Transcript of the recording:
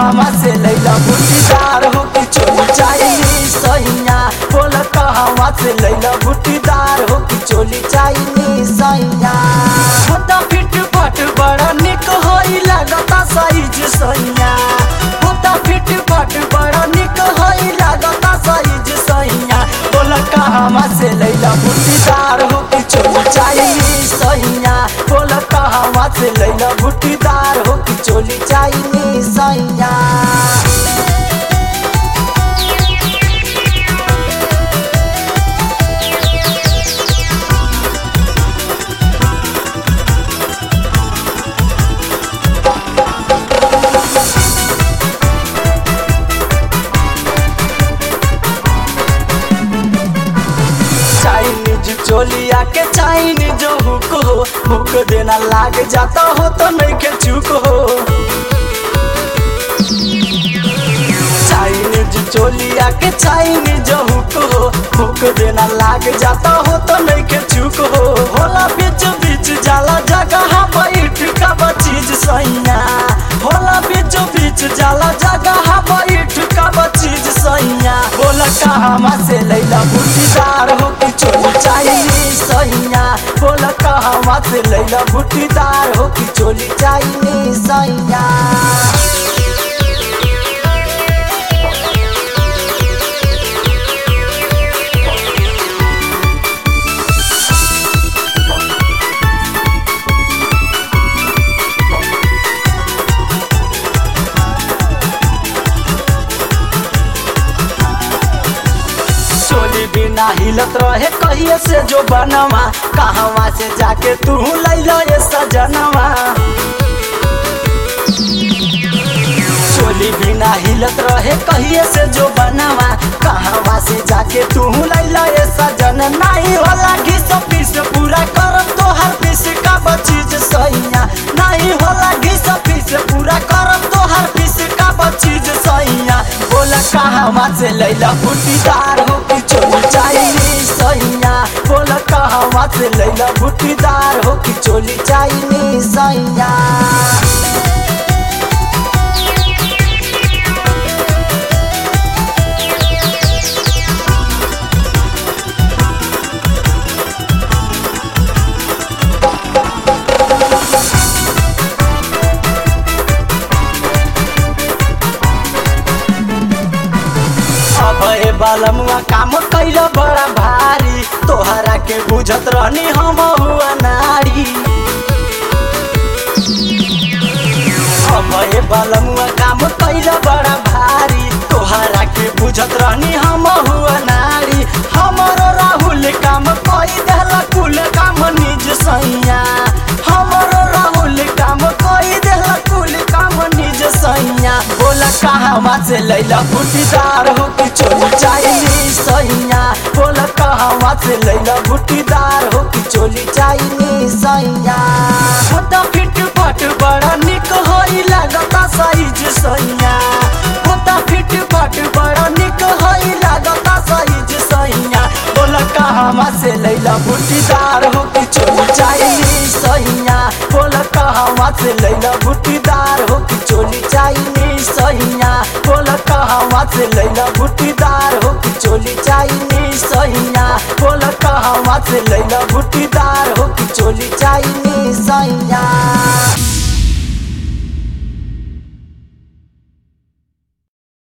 कहवा से लैला बुटीदार हो कि चोली चाइनीज सैया बोल कहवा से लैला बुटीदार हो कि चोली चाइनीज सैया होता फिट फट बड़ा निक होई लागता साइज सैया होता फिट फट बड़ा निक होई लागता साइज सैया बोल कहवा से लैला बुटीदार हो कि चोली चाइनीज सैया बोल कहवा से लैला बुटीदार हो कि चोली चाइनीज सैया चोलिया के चाइनीज हुक हो हुक देना लाग जाता हो तो नहीं के चूक हो चाइनीज चोलिया के चाइनीज हुक हो हुक देना लाग जाता हो तो नहीं के चूक हो होला बीच बीच जाला जगह बैठ का चीज सैया होला बीच बीच जाला जगह बैठ का चीज सैया बोला कहवा से लैला बुटीदार हो कि चोली चाइनीज सैया बोला कहवा से लैला बुटीदार हो कि चोली चाइनीज सैया बिना हिलत रहे कहिए से जो बनवा कहवा से जाके तू लैला ये सजनवा चोली बिना हिलत रहे कहिए से जो बनवा कहवा से जाके तू लैला ये सजन नहीं होला घिस पीस पूरा करम तो हर पीस का चीज सैया नहीं होला घिस पीस पूरा करम तो हर पीस का चीज सैया बोला कहवा से लैला बुटीदार हो कि चोली चाइनीज सैया बोला कहवा से लैला बुटीदार हो कि चोली चाइनीज सैया बालमुआ काम कैला बड़ा भारी तोहरा के बुझत रहनी हम हुआ नारी अबे बालमुआ काम कैला बड़ा भारी तोहरा के बुझत रहनी हम हुआ नारी हमरो राहुल काम कई देला कुल काम निज सैया हमरो राहुल काम कई देला कुल काम निज सैया बोला कहवा से लैला बुटीदार हो कि चोली चाइनीज सैया बोला कहवा से लैला बुटीदार हो कि चोली चाइनीज सैया होता फिट फट बड़ा निक होई लागता साइज सैया होता फिट फट बड़ा निक होई लागता साइज सैया बोला कहवा से लैला बुटीदार हो कि चोली चाइनीज सैया बोला कहवा से लैला बुटीदार हो कि चोली चाइनीज सैया बोला कहवा से लैला बुटीदार हो कि चोली चाइनीज सैया बोला कहवा से लैला बुटीदार हो कि चोली चाइनीज सैया।